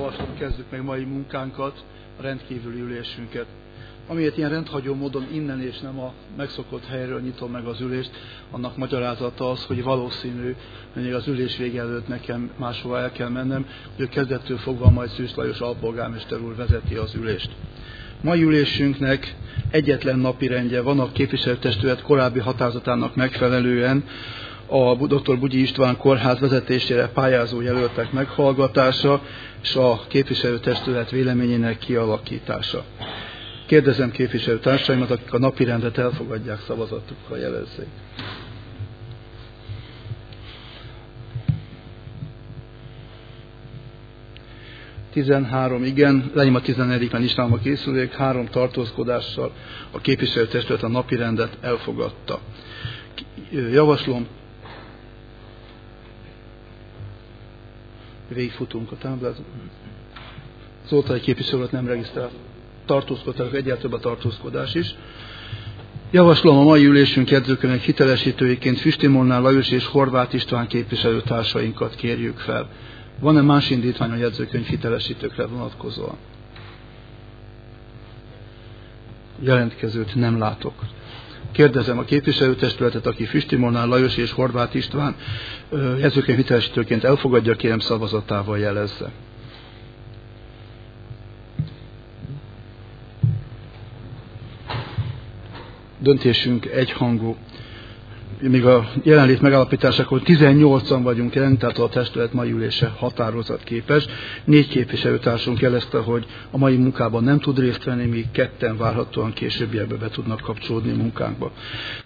javaslom, kezdjük meg mai munkánkat, a rendkívüli ülésünket. Amiért ilyen rendhagyó módon innen és nem a megszokott helyről nyitom meg az ülést, annak magyarázata az, hogy valószínű, hogy még az ülés vége előtt nekem máshova el kell mennem, hogy kezdettől fogva majd Szűcs Lajos alpolgármester úr vezeti az ülést. Mai ülésünknek egyetlen napirendje van, a képviselőtestület korábbi határozatának megfelelően a dr. Bugyi István kórház vezetésére pályázó jelöltek meghallgatása és a képviselőtestület véleményének kialakítása. Kérdezem képviselőtársaimat, akik a napirendet elfogadják, szavazatukkal jelezzék. Igen, lenyom a 14-ben Istvánba készülék, 3 tartózkodással a képviselőtestület a napirendet elfogadta. Javaslom, végigfutunk a táblázat. Zoltai képviselőt nem regisztrált. Tartózkodtak, egyáltalán több a tartózkodás is. Javaslom a mai ülésünk jegyzőkönyvének hitelesítőiként Füsti Molnár Lajos és Horváth István képviselőtársainkat kérjük fel. Van-e más indítvány a jegyzőkönyv hitelesítőkre vonatkozóan? Jelentkezőt nem látok. Kérdezem a képviselőtestületet, aki Füsti Molnár Lajos és Horváth István jegyzőkönyv hitelesítőként elfogadja, kérem szavazatával jelezze. Döntésünk egyhangú. Még a jelenlét megállapításakor 18-an vagyunk jelen, tehát a testület mai ülése határozatképes. 4 képviselőtársunk jelezte, hogy a mai munkában nem tud részt venni, míg 2 várhatóan későbbiekben be tudnak kapcsolódni munkánkba.